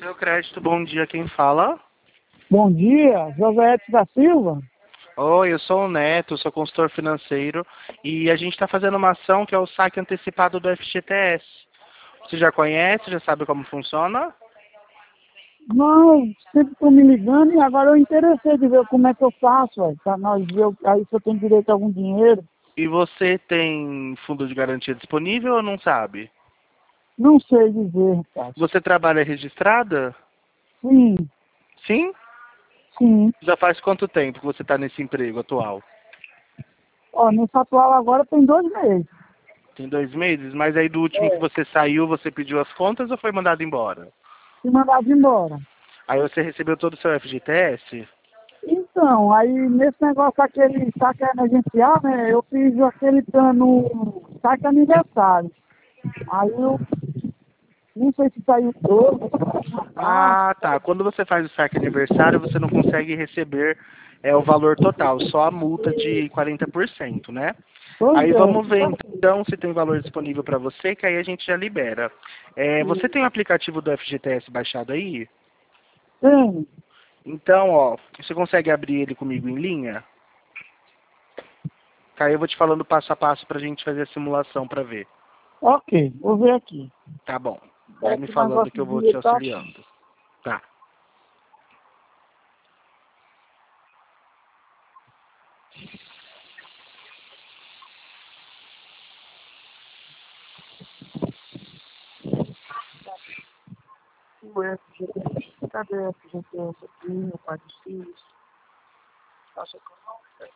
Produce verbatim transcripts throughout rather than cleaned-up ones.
Seu crédito, bom dia, quem fala? Bom dia, José Edson da Silva. Oi, eu sou o Neto, sou consultor financeiro e a gente está fazendo uma ação que é o saque antecipado do F G T S. Você já conhece, já sabe como funciona? Não, sempre estou me ligando e agora eu interessei de ver como é que eu faço, véio, para nós ver o- aí se eu tenho direito a algum dinheiro. E você tem fundo de garantia disponível ou não sabe? Não sei dizer, rapaz. Você trabalha registrada? Sim, Sim? sim. Já faz quanto tempo que você está nesse emprego atual? Ó, nesse atual agora tem dois meses. Tem dois meses? Mas aí do último que É, você saiu, você pediu as contas ou foi mandado embora? se mandado embora. Aí você recebeu todo o seu F G T S? Então, aí nesse negócio aquele saque emergencial, né, eu fiz aquele plano saque aniversário. Aí eu não sei se saiu todo. Ah, Ah, tá. Quando você faz o saque aniversário, você não consegue receber é, o valor total, só a multa de quarenta por cento, né? pois Aí vamos ver é. então se tem valor disponível para você, que aí a gente já libera. É, você tem o aplicativo do F G T S baixado aí? Tem. Então, ó, você consegue abrir ele comigo em linha? Que aí eu vou te falando passo a passo pra gente fazer a simulação pra ver. Ok, vou ver aqui. Tá bom. Vai me Esse falando que negócio eu vou de te tá. auxiliando. Tá. O F G T S. Cadê o F G T S aqui, meu pai dos filhos? Acha que eu não sei.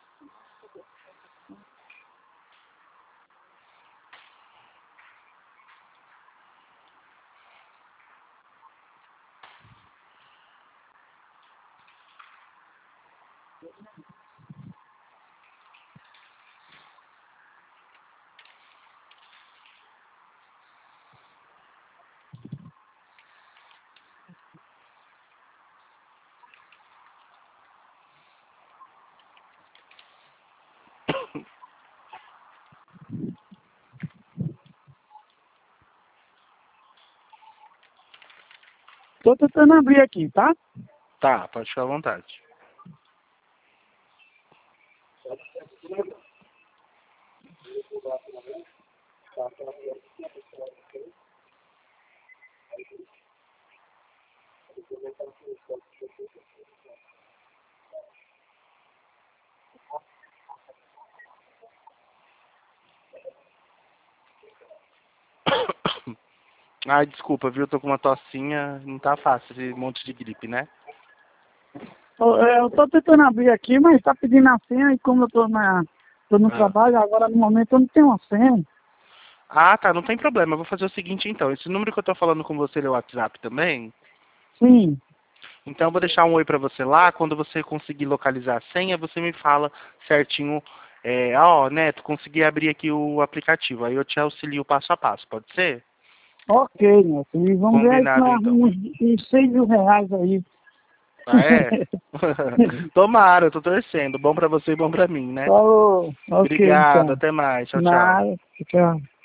Tô tentando abrir aqui, tá? Tá, pode ficar à vontade. Ai, desculpa, viu? Eu tô com uma tossinha, não tá fácil esse monte de gripe, né? Eu, é, eu tô tentando abrir aqui, mas tá pedindo a senha e como eu tô, na, tô no Ah. trabalho, agora no momento eu não tenho uma senha. Ah, tá, não tem problema. Eu vou fazer o seguinte então. Esse número que eu tô falando com você é o WhatsApp também? Sim. Então eu vou deixar um oi pra você lá. Quando você conseguir localizar a senha, você me fala certinho. É, ah, ó, Neto, consegui abrir aqui o aplicativo. Aí eu te auxilio passo a passo, pode ser? Ok, meu filho. Vamos ver aí se Combinado nós então. arrumamos uns, uns seis mil reais aí. Ah, é? Tomara, eu tô torcendo. Bom pra você e bom pra mim, né? Falou. Ok, Obrigado, então. até mais. Tchau, tchau. Nada. Tchau.